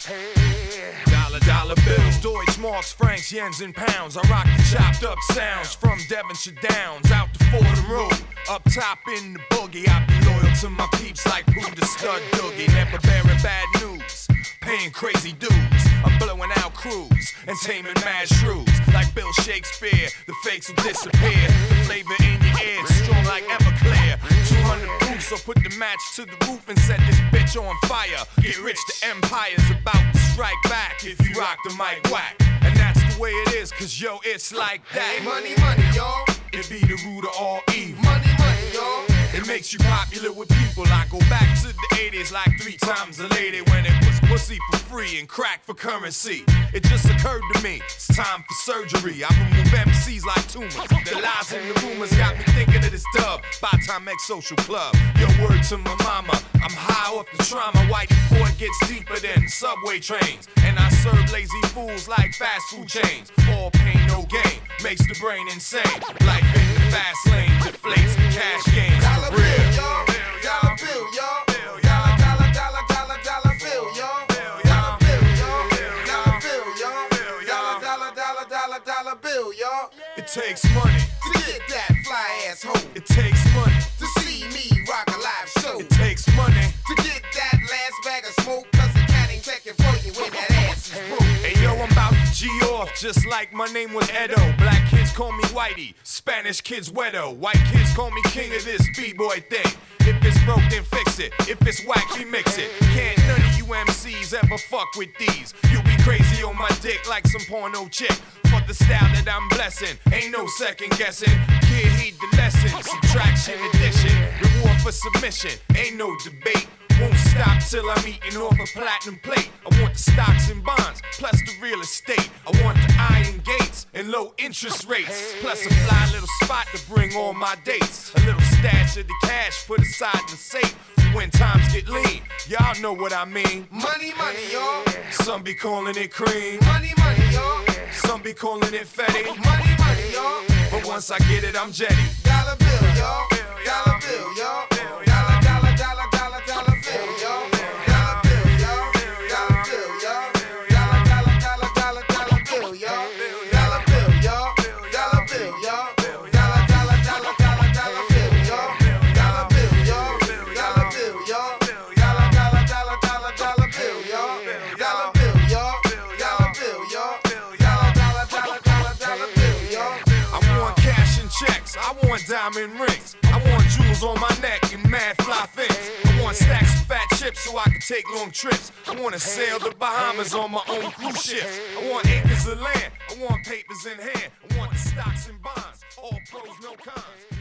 Dollar bills, Deutsch marks, francs, yens, and pounds. I rock the chopped up sounds from Devonshire Downs out to Fordham Road. Up top in the boogie, I be loyal to my peeps like Pooh the Stud Doogie. Never bearing bad news, paying crazy dues. I'm blowing out crews and taming mad shrews. Like Bill Shakespeare, the fakes will disappear. The flavor in your ear, strong like Everclear. 200 proof, so put the match to the roof and set this bitch on fire. Get rich, the empire's about to strike back if you rock the mic whack. And that's the way it is, cause yo, it's like that. Money, money, y'all. It be the root of all evil. Money, money, y'all. It makes you popular with people. I go back to the 80s like 3 times a lady when it was pussy for free and crack for currency. It just occurred to me, it's time for surgery. I remove MCs like tumors. The lies and the rumors got me thinking of this dub by time X Social Club. Yo, word to my mama, I'm high off the trauma. White before it gets deeper than subway trains. And I serve lazy fools like fast food chains. All pain, no gain, makes the brain insane. Life in the fast lane deflates the cash gains. Dollar bill, y'all. Dollar bill, y'all. Dollar, dollar, dollar, dollar bill, y'all. Dollar bill, y'all. Dollar bill, y'all. Dollar, dollar bill, y'all. It takes money to get that fly ass hoe. It takes money to see me rock a live show. It takes money to get that last bag of smoke, cause the cat ain't checking for you when that ass is broke. Hey yo, I'm about to G off just like my name was Edo. Black kids call me Whitey, Spanish kids Wedo. White kids call me king of this B-boy thing. If it's broke, then fix it. If it's whack, we mix it. Can't none of you MCs ever fuck with these. You be crazy on my dick like some porno chick. For the style that I'm blessing, ain't no second guessing. Kid, heed the lesson. Subtraction, addition, reward for submission. Ain't no debate. Won't stop till I'm eating off a platinum plate. I want the stocks and bonds, plus the real estate. I want the iron gates and low interest rates. Plus a fly little spot to bring all my dates. A little stash of the cash put aside in the safe when times get lean. Y'all know what I mean. Money, money, y'all. Some be calling it cream. Money, money, y'all. Some be calling it fetty. Money, money, y'all. But once I get it, I'm jetty. Dollar bill, y'all. Dollar bill, y'all. Dollar, dollar, dollar, dollar, dollar bill, y'all. Dollar bill, y'all. Dollar bill, y'all. Dollar, dollar, dollar, dollar, dollar bill, y'all. Dollar bill, y'all. Dollar bill, y'all. Dollar, dollar, dollar, dollar, dollar bill, y'all. Dollar bill, y'all. Dollar bill, y'all. Dollar, dollar, dollar, dollar, dollar bill, y'all. Dollar bill, y'all. Dollar bill, y'all. Dollar, dollar, dollar, dollar, dollar bill, y'all. I want cash and checks. I want diamond rings. I want jewels on my neck and mad fly things. I want stacks of fat chips so I can take long trips. I want to sail the Bahamas on my own cruise ships. I want acres of land. I want papers in hand. I want the stocks and bonds. All pros, no cons.